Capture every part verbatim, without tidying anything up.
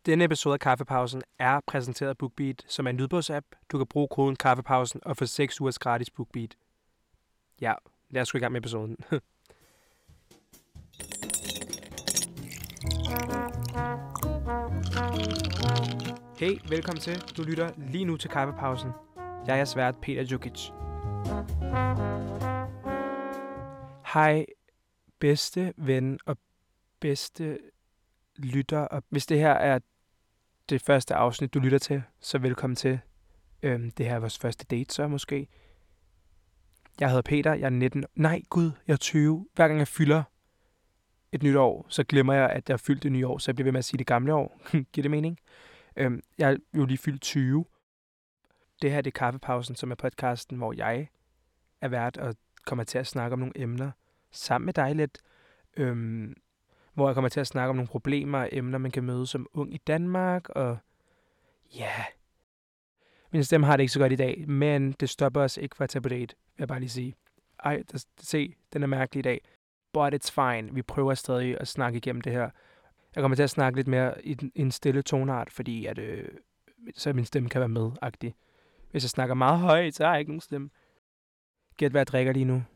Denne episode af Kaffepausen er præsenteret af BookBeat, som er en lydbogsapp. Du kan bruge koden Kaffepausen og få seks ugers gratis BookBeat. Ja, lad os gå i gang med episoden. Hey, velkommen til. Du lytter lige nu til Kaffepausen. Jeg er svært Peter Jukic. Hej, bedste ven og bedste lytter. Og hvis det her er det første afsnit, du lytter til, så velkommen til. Øhm, det her er vores første date, så måske. Jeg hedder Peter, jeg er nitten. Nej, gud, jeg er tyve. Hver gang jeg fylder et nyt år, så glemmer jeg, at jeg har fyldt det nye år, så jeg bliver ved med at sige det gamle år. Giver det mening? Øhm, jeg er jo lige fyldt tyve. Det her det er Kaffepausen, som er podcasten, hvor jeg er vært og kommer til at snakke om nogle emner sammen med dig lidt. Øhm, hvor jeg kommer til at snakke om nogle problemer og emner, man kan møde som ung i Danmark. Og ja, yeah. Min stemme har det ikke så godt i dag, men det stopper os ikke fra at tage på date, vil jeg bare lige sige. Ej, der, se, den er mærkelig i dag. But it's fine. Vi prøver stadig at snakke igennem det her. Jeg kommer til at snakke lidt mere i en stille tonart, fordi at, øh, så min stemme kan være med-agtig. Hvis jeg snakker meget højt, så har jeg ikke nogen stemme. Gæt, hvad jeg drikker lige nu.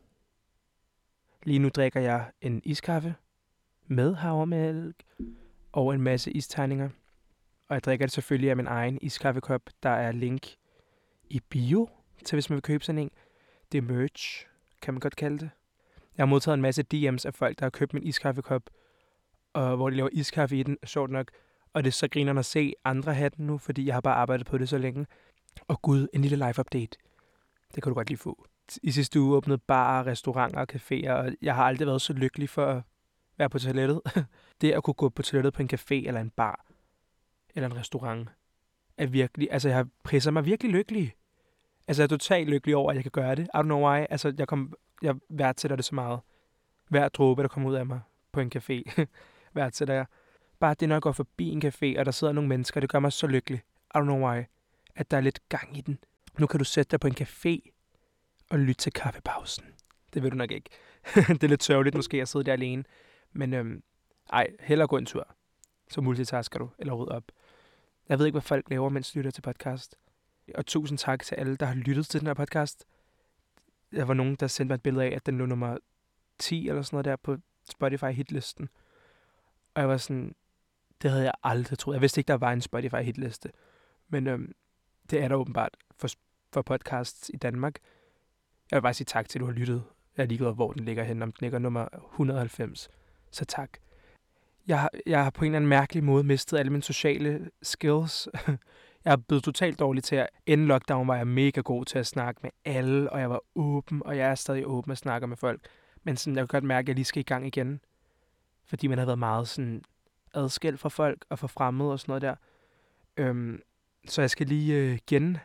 Lige nu drikker jeg en iskaffe med havremælk og en masse isterninger. Og jeg drikker det selvfølgelig af min egen iskaffekop. Der er link i bio til, hvis man vil købe sådan en. Det er merch, kan man godt kalde det. Jeg har modtaget en masse D M's af folk, der har købt min iskaffekop, og hvor de laver iskaffe i den, sjovt nok. Og det er så grinerne at se andre have den nu, fordi jeg har bare arbejdet på det så længe. Og gud, en lille live-update. Det kan du godt lige få. I sidste uge åbnede barer, restauranter og caféer, og jeg har aldrig været så lykkelig for at være på toilettet. Det at kunne gå på toilettet på en café eller en bar eller en restaurant er virkelig, altså jeg har prisset mig virkelig lykkelig. Altså jeg er totalt lykkelig over, at jeg kan gøre det. I don't know why. Altså jeg, kom, jeg værdsætter det så meget. Hver dråbe, der kommer ud af mig på en café, værdsætter jeg. Bare det, når jeg går forbi en café, og der sidder nogle mennesker, det gør mig så lykkelig. I don't know why. At der er lidt gang i den. Nu kan du sætte dig på en café og lytte til Kaffepausen. Det ved du nok ikke. Det er lidt sørgeligt måske at sidde der alene. Men øhm, ej, hellere gå en tur. Så multitasker du, eller rydde op. Jeg ved ikke, hvad folk laver, mens de lytter til podcast. Og tusind tak til alle, der har lyttet til den her podcast. Der var nogen, der sendte mig et billede af, at den lå nummer ti eller sådan noget der på Spotify hitlisten. Og jeg var sådan, det havde jeg aldrig troet. Jeg vidste ikke, der var en Spotify hitliste. Men øhm, det er der åbenbart for, for podcasts i Danmark. Jeg vil bare sige tak til, at du har lyttet. Jeg er ligeglad, hvor den ligger hen, om den ligger nummer et hundrede og halvfems. Så tak. Jeg har, jeg har på en eller anden mærkelig måde mistet alle mine sociale skills. Jeg er blevet totalt dårlig til at... Inden lockdown var jeg mega god til at snakke med alle, og jeg var åben, og jeg er stadig åben at snakke med folk. Men sådan, jeg kan godt mærke, at jeg lige skal i gang igen. Fordi man har været meget sådan adskilt fra folk og fra fremmede og sådan noget der. Øhm, så jeg skal lige øh, igen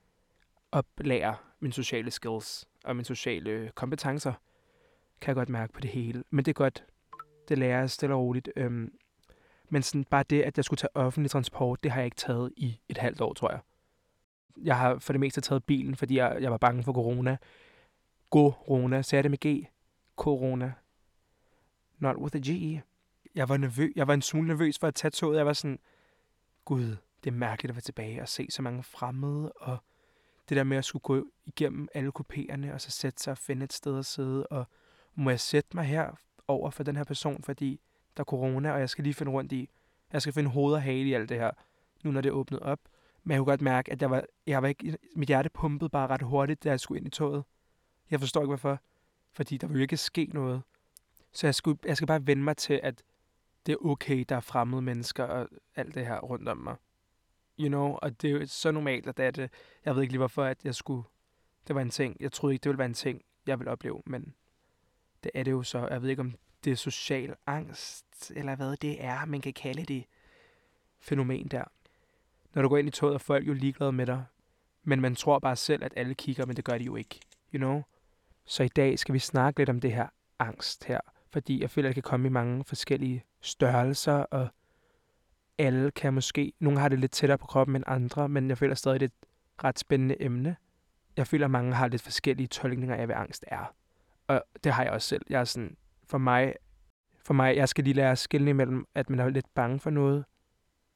oplære mine sociale skills og mine sociale kompetencer. Kan jeg godt mærke på det hele. Men det er godt. Det lærer jeg stille og roligt. Øhm, men sådan bare det, at jeg skulle tage offentlig transport, det har jeg ikke taget i et halvt år, tror jeg. Jeg har for det meste taget bilen, fordi jeg, jeg var bange for corona. Corona, sagde det med G. Corona. Not with a G. Jeg var nervøs. Jeg var en smule nervøs for at tage toget. Jeg var sådan, gud, det er mærkeligt at være tilbage og se så mange fremmede, og det der med at skulle gå igennem alle kupéerne, og så sætte sig og finde et sted at sidde, og må jeg sætte mig her over for den her person, fordi der er corona, og jeg skal lige finde rundt i, jeg skal finde hoved og hale i alt det her, nu når det er åbnet op. Men jeg kunne godt mærke, at jeg var, jeg var ikke, mit hjerte pumpede bare ret hurtigt, da jeg skulle ind i toget. Jeg forstår ikke hvorfor, fordi der vil jo ikke ske noget. Så jeg, skulle, jeg skal bare vende mig til, at det er okay, der er fremmede mennesker og alt det her rundt om mig. You know, og det er jo så normalt, at det er det. Jeg ved ikke lige hvorfor, at jeg skulle, det var en ting. Jeg troede ikke, det ville være en ting, jeg ville opleve, men det er det jo så. Jeg ved ikke, om det er social angst, eller hvad det er, man kan kalde det fænomen der. Når du går ind i toget, er folk jo ligeglade med dig, men man tror bare selv, at alle kigger, men det gør de jo ikke. You know? Så i dag skal vi snakke lidt om det her angst her, fordi jeg føler, at det kan komme i mange forskellige størrelser, og alle kan måske, nogle har det lidt tættere på kroppen end andre, men jeg føler stadig, det er et ret spændende emne. Jeg føler, at mange har lidt forskellige tolkninger af, hvad angst er. Og det har jeg også selv. Jeg er sådan, for mig, for mig, jeg skal lige lære at skille imellem, at man er lidt bange for noget,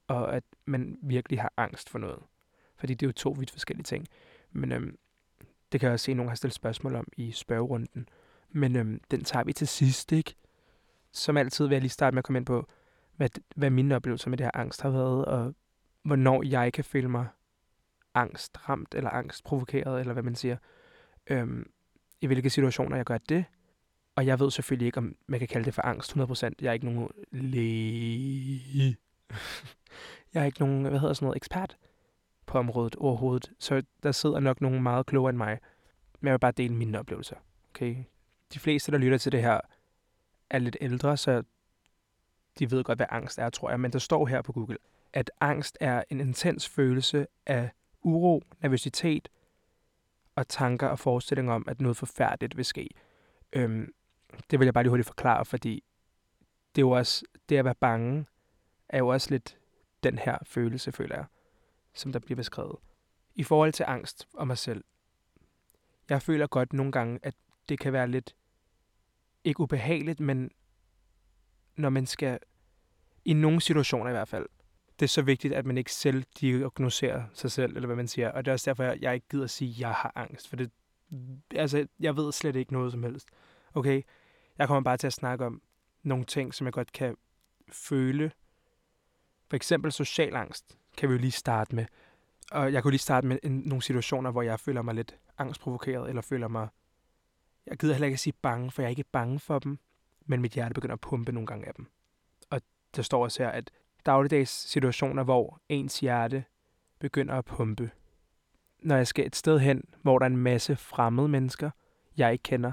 og at man virkelig har angst for noget. Fordi det er jo to vidt forskellige ting. Men øhm, det kan jeg også se, at nogen har stillet spørgsmål om i spørgerunden. Men øhm, den tager vi til sidst, ikke? Som altid vil jeg lige starte med at komme ind på, hvad, hvad mine oplevelser med det her angst har været, og hvornår jeg kan føle mig angstramt, eller angstprovokeret, eller hvad man siger. Øhm, I hvilke situationer jeg gør det. Og jeg ved selvfølgelig ikke, om man kan kalde det for angst hundrede procent. Jeg er ikke nogen læge. Jeg er ikke nogen, hvad hedder sådan noget, ekspert på området overhovedet. Så der sidder nok nogen meget klogere end mig. Men jeg vil bare dele mine oplevelser. Okay? De fleste, der lytter til det her, er lidt ældre, så de ved godt, hvad angst er, tror jeg. Men der står her på Google, at angst er en intens følelse af uro, nervøsitet og tanker og forestillinger om, at noget forfærdeligt vil ske. Øhm, det vil jeg bare lige hurtigt forklare, fordi det er jo også, det at være bange, er jo også lidt den her følelse, føler jeg, som der bliver beskrevet. I forhold til angst og mig selv, jeg føler godt nogle gange, at det kan være lidt, ikke ubehageligt, men når man skal, i nogle situationer i hvert fald, det er så vigtigt, at man ikke selv diagnoserer sig selv, eller hvad man siger. Og det er også derfor, jeg, jeg ikke gider at sige, at jeg har angst. For det, altså, jeg ved slet ikke noget som helst. Okay? Jeg kommer bare til at snakke om nogle ting, som jeg godt kan føle. For eksempel social angst kan vi jo lige starte med. Og jeg kunne lige starte med en, nogle situationer, hvor jeg føler mig lidt angstprovokeret, eller føler mig... Jeg gider heller ikke at sige bange, for jeg er ikke bange for dem, men mit hjerte begynder at pumpe nogle gange af dem. Og der står også her, at dagligdags situationer, hvor ens hjerte begynder at pumpe. Når jeg skal et sted hen, hvor der er en masse fremmede mennesker, jeg ikke kender.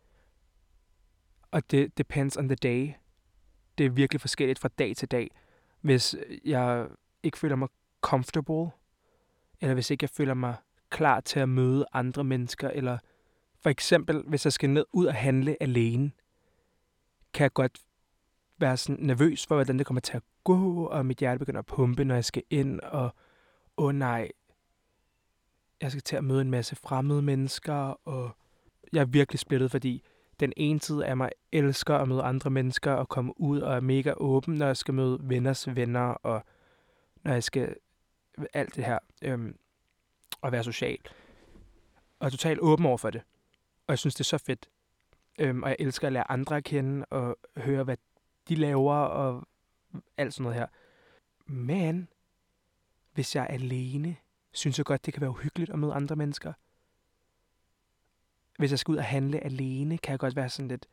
Og det depends on the day. Det er virkelig forskelligt fra dag til dag. Hvis jeg ikke føler mig comfortable, eller hvis ikke jeg føler mig klar til at møde andre mennesker, eller for eksempel, hvis jeg skal ned ud og handle alene, kan jeg godt være sådan nervøs for, hvordan det kommer til at gå, og mit hjerte begynder at pumpe, når jeg skal ind, og åh oh nej, jeg skal til at møde en masse fremmede mennesker, og jeg er virkelig splittet, fordi den ene side af mig elsker at møde andre mennesker, og komme ud og er mega åben, når jeg skal møde venners venner, og når jeg skal alt det her, øhm, og være social. Og er totalt åben over for det. Og jeg synes, det er så fedt. Øhm, og jeg elsker at lære andre at kende, og høre, hvad de laver, og alt sådan noget her. Men hvis jeg er alene, synes jeg godt, det kan være uhyggeligt at møde andre mennesker. Hvis jeg skal ud og handle alene, kan jeg godt være sådan lidt...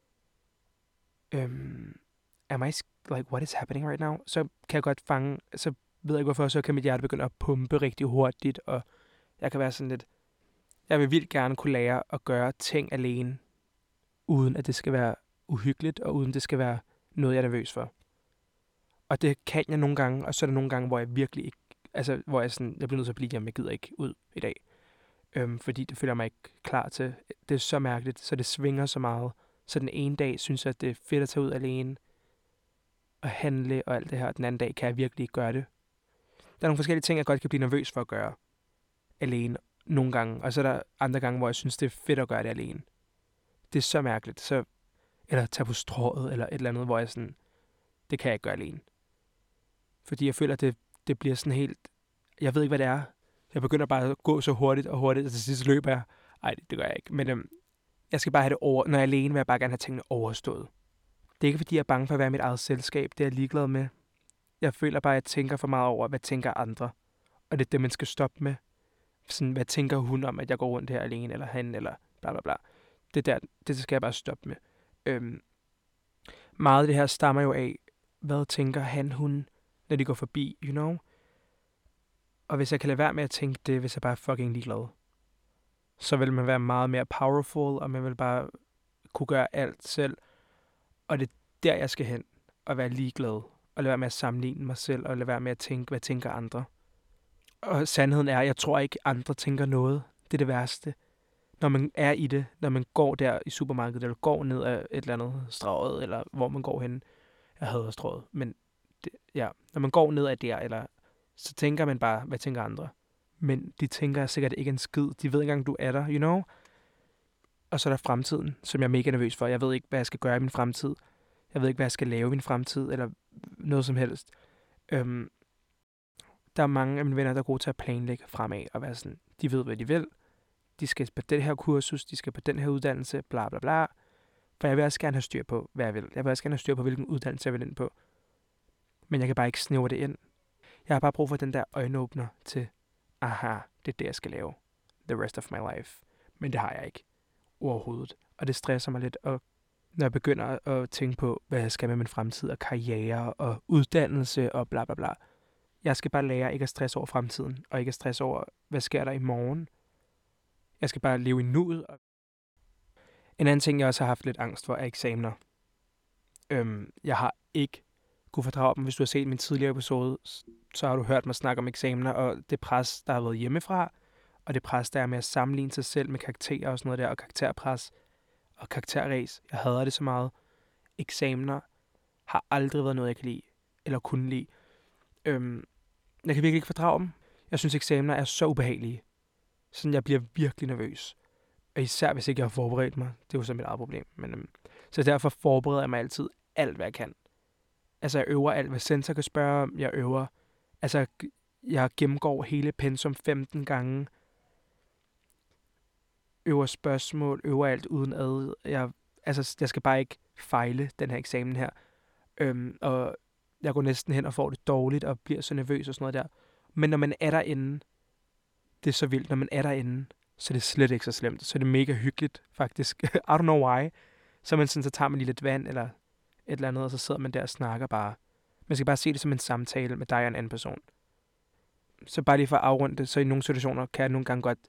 Øhm, am I... Like, what is happening right now? Så kan jeg godt fange... Så ved jeg ikke hvorfor, så kan mit hjerte begynde at pumpe rigtig hurtigt, og jeg kan være sådan lidt... Jeg vil vildt gerne kunne lære at gøre ting alene, uden at det skal være uhyggeligt, og uden det skal være noget, jeg er nervøs for. Og det kan jeg nogle gange, og så er der nogle gange, hvor jeg virkelig ikke... Altså, hvor jeg sådan... Jeg bliver nødt til at blive hjemme, jeg gider ikke ud i dag. Øhm, fordi det føler jeg mig ikke klar til. Det er så mærkeligt, så det svinger så meget. Så den ene dag synes jeg, at det er fedt at tage ud alene, og handle og alt det her. Den anden dag kan jeg virkelig ikke gøre det. Der er nogle forskellige ting, jeg godt kan blive nervøs for at gøre alene nogle gange. Og så er der andre gange, hvor jeg synes, det er fedt at gøre det alene. Det er så mærkeligt. Så, eller tage på strået, eller et eller andet, hvor jeg sådan, det kan jeg ikke gøre alene. Fordi jeg føler, at det, det bliver sådan helt... Jeg ved ikke, hvad det er. Jeg begynder bare at gå så hurtigt og hurtigt, og til sidst løber jeg. Ej, det, det gør jeg ikke. Men øhm, jeg skal bare have det over... Når jeg er alene, vil jeg bare gerne have tingene overstået. Det er ikke, fordi jeg er bange for at være i mit eget selskab. Det er jeg ligeglad med. Jeg føler bare, at jeg tænker for meget over, hvad tænker andre. Og det er det, man skal stoppe med. Sådan, hvad tænker hun om, at jeg går rundt her alene, eller han, eller bla bla bla. Det der, det skal jeg bare stoppe med. Øhm, meget af det her stammer jo af, hvad tænker han, hun, når de går forbi, you know? Og hvis jeg kan lade være med at tænke det, hvis jeg bare er fucking ligeglad, så vil man være meget mere powerful, og man vil bare kunne gøre alt selv. Og det er der, jeg skal hen, og være ligeglad, og lade være med at sammenligne mig selv, og lade være med at tænke, hvad tænker andre. Og sandheden er, jeg tror ikke, andre tænker noget. Det er det værste. Når man er i det, når man går der i supermarkedet, eller går ned ad et eller andet strået, eller hvor man går hen. Jeg hader strået, men det, ja, når man går ned ad der, eller så tænker man bare, hvad tænker andre? Men de tænker sikkert ikke en skid. De ved ikke engang, du er der, you know? Og så er der fremtiden, som jeg er mega nervøs for. Jeg ved ikke, hvad jeg skal gøre i min fremtid. Jeg ved ikke, hvad jeg skal lave i min fremtid, eller noget som helst. Øhm, Der er mange af mine venner, der er gode til at planlægge fremad og være sådan, de ved, hvad de vil. De skal på den her kursus, de skal på den her uddannelse, bla bla bla. For jeg vil også gerne have styr på, hvad jeg vil. Jeg vil også gerne have styr på, hvilken uddannelse jeg vil ind på. Men jeg kan bare ikke snævre det ind. Jeg har bare brug for den der øjenåbner til, aha, det er det, jeg skal lave. The rest of my life. Men det har jeg ikke overhovedet. Og det stresser mig lidt, og når jeg begynder at tænke på, hvad jeg skal med min fremtid, og karriere, og uddannelse, og bla bla bla. Jeg skal bare lære ikke at stresse over fremtiden, og ikke at stresse over, hvad sker der i morgen. Jeg skal bare leve i nuet. En anden ting, jeg også har haft lidt angst for, er eksamener. Øhm, jeg har ikke kunne fordrage dem. Hvis du har set min tidligere episode, så har du hørt mig snakke om eksamener, og det pres, der har været hjemmefra, og det pres, der er med at sammenligne sig selv med karakterer og sådan noget der, og karakterpres og karakterræs. Jeg hader det så meget. Eksamener har aldrig været noget, jeg kan lide, eller kunne lide. Øhm, jeg kan virkelig ikke fordrage dem. Jeg synes, eksamener er så ubehagelige. Sådan, jeg bliver virkelig nervøs. Og især hvis ikke jeg har forberedt mig. Det er jo så mit eget problem. Men, øhm, så derfor forbereder jeg mig altid alt, hvad jeg kan. Altså, jeg øver alt, hvad sensor kan spørge om. Jeg øver... Altså, jeg gennemgår hele pensum femten gange. Øver spørgsmål, øver alt uden ad. Jeg, altså, jeg skal bare ikke fejle den her eksamen her. Øhm, og jeg går næsten hen og får det dårligt, og bliver så nervøs og sådan noget der. Men når man er derinde, det er så vildt, når man er derinde, så er det slet ikke så slemt. Så er det mega hyggeligt, faktisk. I don't know why. Så, man sådan, så tager man lige lidt vand, eller et eller andet, og så sidder man der og snakker bare. Man skal bare se det som en samtale med dig og en anden person. Så bare lige for at afrunde det, så i nogle situationer kan jeg nogle gange godt,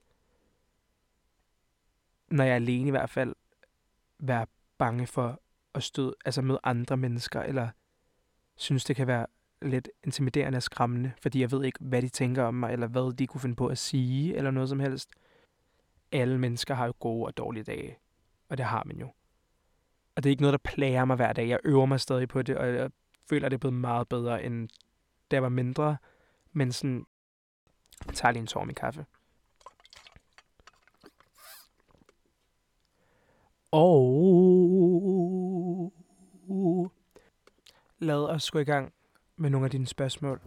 når jeg er alene i hvert fald, være bange for at støde, altså møde andre mennesker, eller synes, det kan være lidt intimiderende og skræmmende, fordi jeg ved ikke, hvad de tænker om mig, eller hvad de kunne finde på at sige, eller noget som helst. Alle mennesker har jo gode og dårlige dage, og det har man jo. Og det er ikke noget, der plager mig hver dag. Jeg øver mig stadig på det, og jeg føler, at det er blevet meget bedre, end da jeg var mindre. Men sådan, jeg tager lige en tår med kaffe. Og lad os gå i gang med nogle af dine spørgsmål.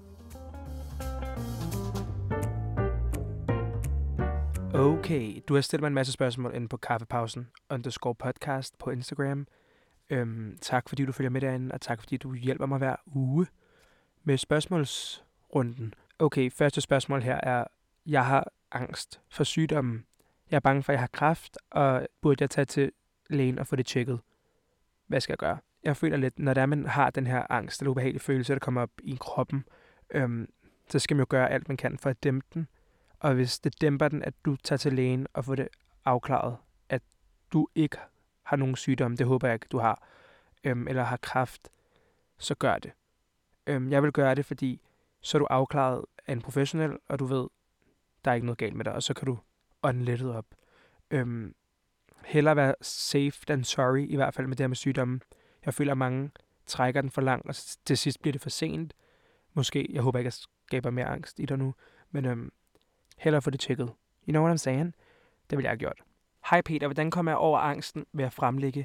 Okay, du har stillet mig en masse spørgsmål inde på kaffepausen underscore podcast på Instagram. Øhm, tak fordi du følger med derinde, og tak fordi du hjælper mig hver uge med spørgsmålsrunden. Okay, første spørgsmål her er, jeg har angst for sygdommen. Jeg er bange for, at jeg har kræft, og burde jeg tage til lægen og få det tjekket? Hvad skal jeg gøre? Jeg føler lidt, når der man har den her angst eller ubehagelige følelse, der kommer op i kroppen, øhm, så skal man jo gøre alt, man kan for at dæmpe den. Og hvis det dæmper den, at du tager til lægen og får det afklaret, at du ikke har nogen sygdom, det håber jeg ikke, du har, øhm, eller har kræft, så gør det. Øhm, jeg vil gøre det, fordi så er du afklaret af en professionel, og du ved, der er ikke noget galt med dig, og så kan du ånde lettet op. Øhm, hellere være safe than sorry, i hvert fald med det her med sygdommen. Jeg føler, at mange trækker den for langt, og til sidst bliver det for sent. Måske, jeg håber ikke, at jeg skaber mere angst i dig nu, men øhm, hellere få det tjekket. You know what I'm saying? Det vil jeg have gjort. Hej Peter, hvordan kommer jeg over angsten ved at fremlægge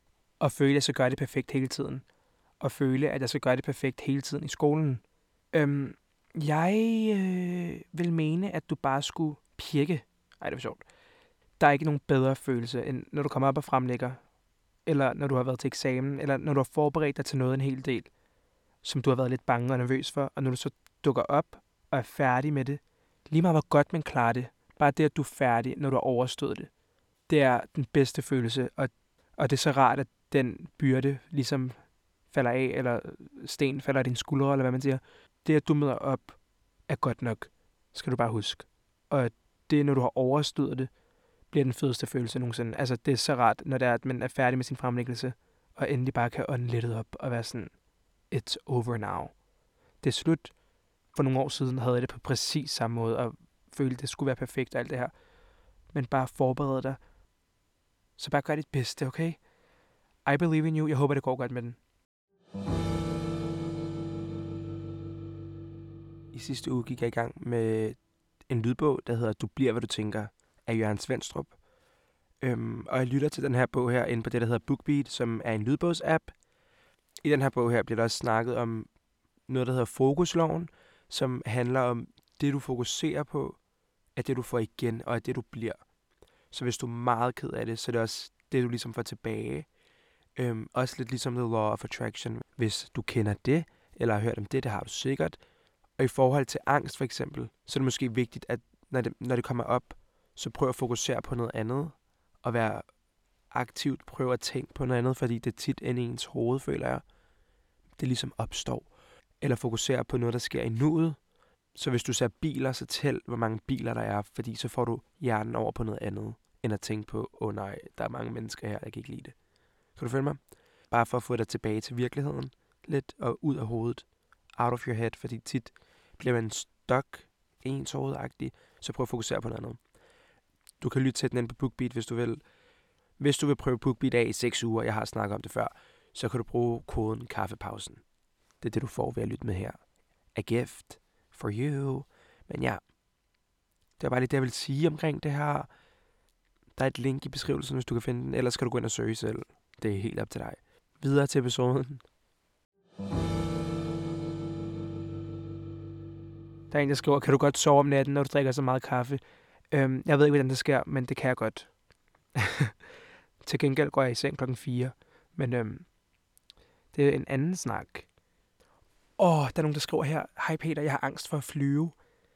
og føle, at jeg skal gøre det perfekt hele tiden? Og føle, at jeg skal gøre det perfekt hele tiden i skolen? Øhm, jeg øh, vil mene, at du bare skulle pirke. Ej, det er sjovt. Der er ikke nogen bedre følelse, end når du kommer op og fremlægger, eller når du har været til eksamen, eller når du har forberedt dig til noget en hel del, som du har været lidt bange og nervøs for, og når du så dukker op og er færdig med det, lige meget hvor godt man klarer det, bare det, at du er færdig, når du har overstået det, det er den bedste følelse, og, og det er så rart, at den byrde ligesom falder af, eller sten falder af dine skuldre, eller hvad man siger. Det, at du møder op, er godt nok, skal du bare huske. Og det, når du har overstået det, bliver den fedeste følelse nogensinde. Altså, det er så rart, når det er, at man er færdig med sin fremlæggelse, og endelig bare kan ånde lettet op, og være sådan, it's over now. Det er slut. For nogle år siden havde jeg det på præcis samme måde, og følte, det skulle være perfekt og alt det her. Men bare forbered dig. Så bare gør dit bedste, okay? I believe in you. Jeg håber, det går godt med den. I sidste uge gik jeg i gang med en lydbog, der hedder Du bliver, hvad du tænker, af Jørgen Svendstrup. Øhm, og jeg lytter til den her bog her inde på det, der hedder BookBeat, som er en lydbogsapp. I den her bog her bliver der også snakket om noget, der hedder fokusloven, som handler om, det du fokuserer på, er det du får igen, og er det du bliver. Så hvis du er meget ked af det, så er det også det, du ligesom får tilbage. Øhm, også lidt ligesom The Law of Attraction. Hvis du kender det, eller har hørt om det, det har du sikkert. Og i forhold til angst for eksempel, så er det måske vigtigt, at når det, når det kommer op, så prøv at fokusere på noget andet, og være aktivt prøve at tænke på noget andet, fordi det er tit inde i ens hoved, føler jeg, det ligesom opstår. Eller fokusere på noget, der sker i nuet. Så hvis du ser biler, så tæl, hvor mange biler der er, fordi så får du hjernen over på noget andet, end at tænke på, åh oh, nej, der er mange mennesker her, jeg kan ikke lide det. Kan du følge mig? Bare for at få dig tilbage til virkeligheden lidt, og ud af hovedet, out of your head, fordi tit bliver man stok, enshovedagtig, så prøv at fokusere på noget andet. Du kan lytte til den ind på BookBeat, hvis du vil. Hvis du vil prøve BookBeat af i seks uger, jeg har snakket om det før, så kan du bruge koden kaffepausen. Det er det, du får ved at lytte med her. A gift for you. Men ja, det var bare lidt det, jeg vil sige omkring det her. Der er et link i beskrivelsen, hvis du kan finde den. Ellers skal du gå ind og søge selv. Det er helt op til dig. Videre til episoden. Der er en, der skriver, kan du godt sove om natten, når du drikker så meget kaffe? Øhm, jeg ved ikke, hvordan det sker, men det kan jeg godt. Til gengæld går jeg i seng klokken fire. Men øhm, det er en anden snak. Åh, der er nogen, der skriver her. Hej Peter, jeg har angst for at flyve.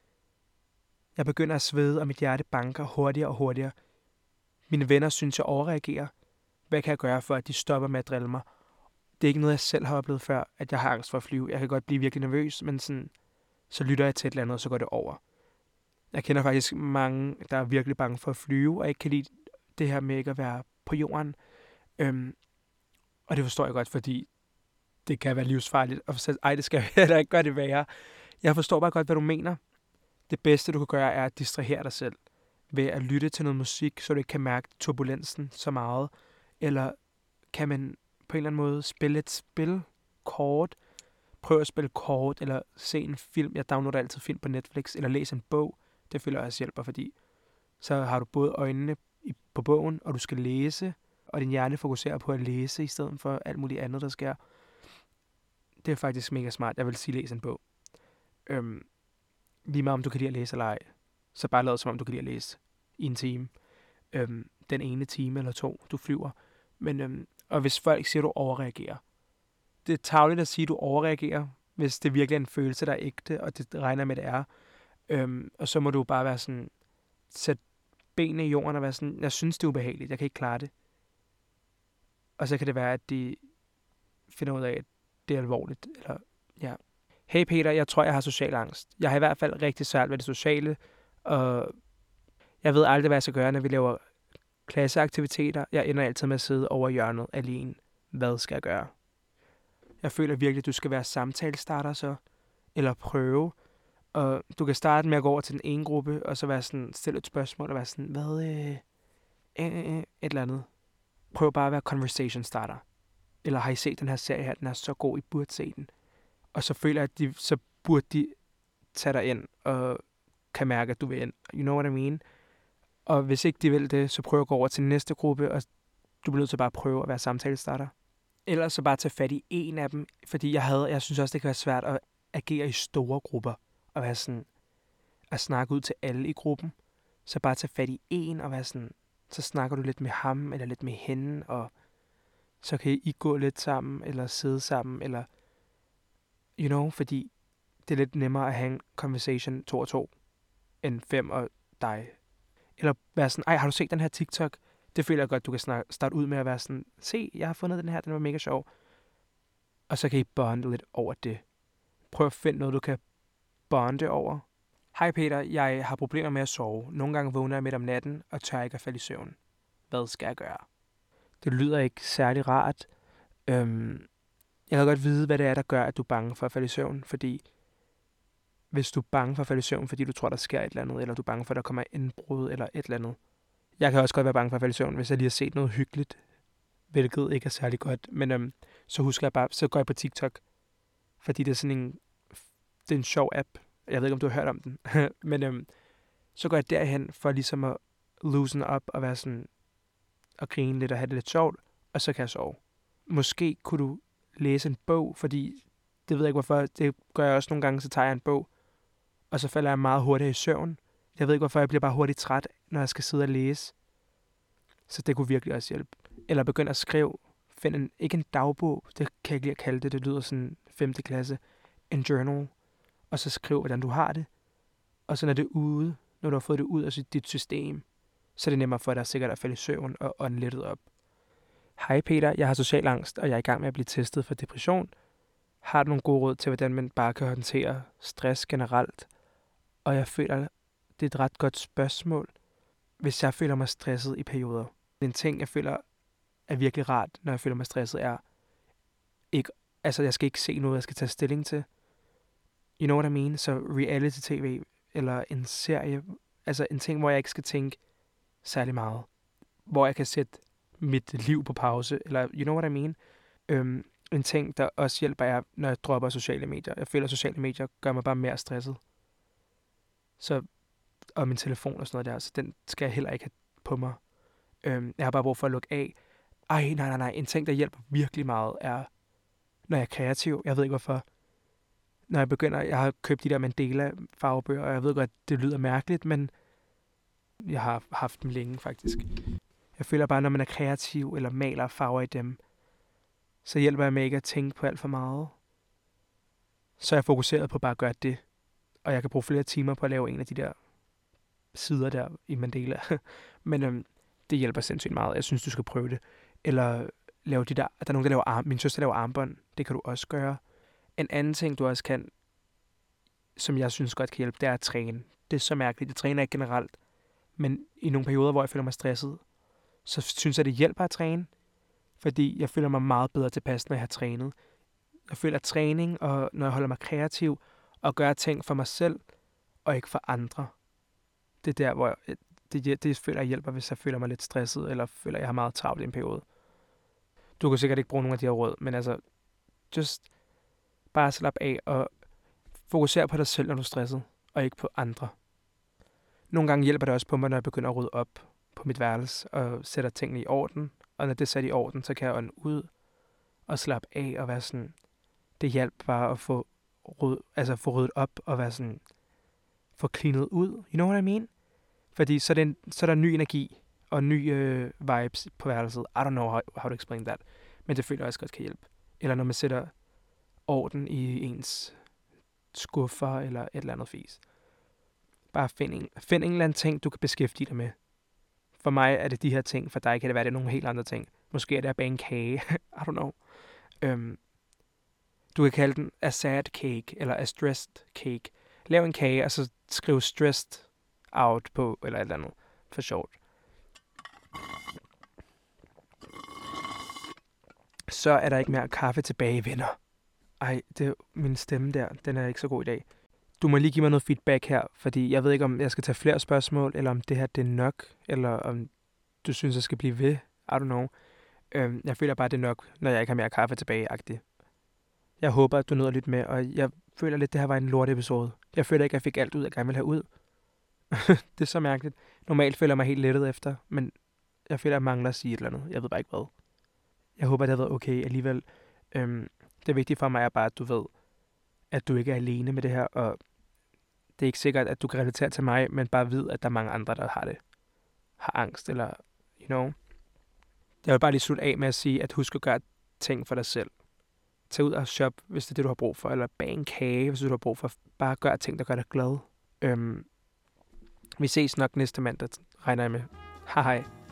Jeg begynder at svede, og mit hjerte banker hurtigere og hurtigere. Mine venner synes, jeg overreagerer. Hvad kan jeg gøre, for at de stopper med at drille mig? Det er ikke noget, jeg selv har oplevet før, at jeg har angst for at flyve. Jeg kan godt blive virkelig nervøs, men sådan, så lytter jeg til et eller andet, og så går det over. Jeg kender faktisk mange, der er virkelig bange for at flyve, og ikke kan lide det her med ikke at være på jorden. Øhm, og det forstår jeg godt, fordi det kan være livsfarligt. Og så, ej, det skal heller ikke gøre det værre. Jeg forstår bare godt, hvad du mener. Det bedste, du kan gøre, er at distrahere dig selv ved at lytte til noget musik, så du ikke kan mærke turbulensen så meget. Eller kan man på en eller anden måde spille et spil kort, prøve at spille kort, eller se en film. Jeg downloader altid film på Netflix, eller læse en bog. Det føler jeg også hjælper, fordi så har du både øjnene på bogen, og du skal læse, og din hjerne fokuserer på at læse, i stedet for alt muligt andet, der sker. Det er faktisk mega smart. Jeg vil sige, læse en bog. Øhm, lige meget om du kan lide at læse eller ej, så bare lad som om du kan lide at læse i en time. Øhm, den ene time eller to, du flyver. Men, øhm, og hvis folk siger, at du overreagerer, det er tarveligt at sige, at du overreagerer, hvis det virkelig er en følelse, der er ægte, og det regner med, det er. Øhm, og så må du bare være sådan, sætte benene i jorden og være sådan, jeg synes, det er ubehageligt, jeg kan ikke klare det. Og så kan det være, at de finder ud af, at det er alvorligt. Eller, ja. Hey Peter, jeg tror, jeg har social angst. Jeg har i hvert fald rigtig svært ved det sociale, og jeg ved aldrig, hvad jeg skal gøre, når vi laver klasseaktiviteter. Jeg ender altid med at sidde over hjørnet alene. Hvad skal jeg gøre? Jeg føler virkelig, at du skal være samtalestarter så, eller prøve. Og du kan starte med at gå over til den ene gruppe, og så være sådan, stille et spørgsmål, og være sådan, hvad, øh, øh, øh, et eller andet. Prøv bare at være conversation starter. Eller har I set den her serie her, den er så god, I burde se den. Og så føler jeg, at de, så burde de tage dig ind, og kan mærke, at du vil ind. You know what I mean? Og hvis ikke de vil det, så prøv at gå over til den næste gruppe, og du bliver nødt til bare at prøve at være samtalestarter. Ellers så bare tage fat i en af dem, fordi jeg havde, jeg synes også, det kan være svært at agere i store grupper, og være sådan, at snakke ud til alle i gruppen. Så bare tage fat i en, og være sådan, så snakker du lidt med ham, eller lidt med hende, og så kan I gå lidt sammen, eller sidde sammen, eller, you know, fordi det er lidt nemmere at have en conversation to og to, end fem og dig. Eller være sådan, ej, har du set den her TikTok? Det føler jeg godt, du kan snakke, starte ud med at være sådan, se, jeg har fundet den her, den var mega sjov. Og så kan I bonde lidt over det. Prøv at finde noget, du kan bonde over. Hej Peter, jeg har problemer med at sove. Nogle gange vågner jeg midt om natten, og tør ikke at falde i søvn. Hvad skal jeg gøre? Det lyder ikke særlig rart. Øhm, jeg kan godt vide, hvad det er, der gør, at du er bange for at falde i søvn, fordi hvis du er bange for at falde i søvn, fordi du tror, der sker et eller andet, eller du er bange for, at der kommer indbrud, eller et eller andet. Jeg kan også godt være bange for at falde i søvn, hvis jeg lige har set noget hyggeligt, hvilket ikke er særlig godt. Men øhm, så husker jeg bare, så går jeg på TikTok, fordi det er sådan en, det er en sjov app. Jeg ved ikke, om du har hørt om den. Men øhm, så går jeg derhen for ligesom at loosen up og være sådan, og grine lidt og have det lidt sjovt, og så kan jeg sove. Måske kunne du læse en bog, fordi det ved jeg ikke hvorfor, det gør jeg også nogle gange, så tager jeg en bog, Og så falder jeg meget hurtigt i søvn. Jeg ved ikke, hvorfor jeg bliver bare hurtigt træt, når jeg skal sidde og læse. Så det kunne virkelig også hjælpe. Eller begynde at skrive. Find en, ikke en dagbog, det kan jeg ikke lide at kalde det. Det lyder sådan femte klasse. En journal. Og så skriv, hvordan du har det. Og så når det er ude, når du har fået det ud af dit system, så er det nemmere for dig sikkert at falde i søvn og ånde lettet op. Hej Peter, jeg har social angst, og jeg er i gang med at blive testet for depression. Har du nogle gode råd til, hvordan man bare kan håndtere stress generelt? Og jeg føler, det er et ret godt spørgsmål, hvis jeg føler mig stresset i perioder. En ting, jeg føler er virkelig rart, når jeg føler mig stresset, er ikke, altså jeg skal ikke se noget, jeg skal tage stilling til. You know what I mean? Så reality-tv eller en serie, altså en ting, hvor jeg ikke skal tænke særlig meget. Hvor jeg kan sætte mit liv på pause, eller you know what I mean? Øhm, en ting, der også hjælper, er, når jeg dropper sociale medier. Jeg føler, at sociale medier gør mig bare mere stresset. Så, og min telefon og sådan noget der, så den skal jeg heller ikke have på mig. Øhm, jeg har bare brug for at lukke af. Ej, nej, nej, nej. En ting, der hjælper virkelig meget, er, når jeg er kreativ. Jeg ved ikke, hvorfor. Når jeg begynder, jeg har købt de der Mandela farvebøger, og jeg ved godt, det lyder mærkeligt, men jeg har haft dem længe, faktisk. Jeg føler bare, når man er kreativ, eller maler farver i dem, så hjælper jeg med ikke at tænke på alt for meget. Så er jeg fokuseret på bare at gøre det. Og jeg kan bruge flere timer på at lave en af de der sider der i Mandela. Men øhm, det hjælper sindssygt meget. Jeg synes, du skal prøve det. Eller lave de der, der er nogen, der laver arm. Min søster laver armbånd. Det kan du også gøre. En anden ting, du også kan, som jeg synes godt kan hjælpe, det er at træne. Det er så mærkeligt. Jeg træner ikke generelt. Men i nogle perioder, hvor jeg føler mig stresset, så synes jeg, det hjælper at træne. Fordi jeg føler mig meget bedre tilpas, når jeg har trænet. Jeg føler, at træning, og når jeg holder mig kreativ, og gør ting for mig selv, og ikke for andre. Det er der, hvor jeg, det, det føler jeg hjælper, hvis jeg føler mig lidt stresset, eller føler, jeg har meget travlt i en periode. Du kan sikkert ikke bruge nogle af de her råd, men altså, just bare slap af, og fokusere på dig selv, når du er stresset, og ikke på andre. Nogle gange hjælper det også på mig, når jeg begynder at rydde op på mit værelse, og sætter tingene i orden. Og når det er sat i orden, så kan jeg ånde ud, og slappe af, og være sådan, det hjælper bare at få ryd, altså få ryddet op, og være sådan, få cleanet ud. You know what I mean? Fordi så er, en, så er der ny energi, og nye øh, vibes på værelset. I don't know how, how to explain that. Men det føler jeg også godt kan hjælpe. Eller når man sætter orden i ens skuffer, eller et eller andet fis. Bare find en, find en eller anden ting, du kan beskæftige dig med. For mig er det de her ting, for dig kan det være, det er nogle helt andre ting. Måske er det at bage en kage. I don't know. Øhm, du kan kalde den a sad cake, eller a stressed cake. Lav en kage, og så skriv stressed out på, eller et eller andet, for sjovt. Så er der ikke mere kaffe tilbage, venner. Ej, det er min stemme der, den er ikke så god i dag. Du må lige give mig noget feedback her, fordi jeg ved ikke, om jeg skal tage flere spørgsmål, eller om det her det er nok, eller om du synes, jeg skal blive ved. I don't know. Øhm, jeg føler bare, det er nok, når jeg ikke har mere kaffe tilbage-agtigt. Jeg håber, at du nåede at lytte med, og jeg føler lidt, det her var en lort episode. Jeg føler ikke, at jeg fik alt ud, jeg gerne ville have ud. Det er så mærkeligt. Normalt føler jeg mig helt lettet efter, men jeg føler, at jeg mangler at sige et eller andet. Jeg ved bare ikke hvad. Jeg håber, det har været okay alligevel. Øhm, det vigtige for mig er bare, at du ved, at du ikke er alene med det her, og det er ikke sikkert, at du kan relatere til mig, men bare vid, at der er mange andre, der har det. Har angst, eller, you know. Jeg vil bare lige slutte af med at sige, at husk at gøre ting for dig selv. Tag ud og shop, hvis det er det, du har brug for, eller bag en kage, hvis det er det, du har brug for. Bare gør ting, der gør dig glad. Øhm, vi ses nok næste mandag, regner jeg med. Hej hej.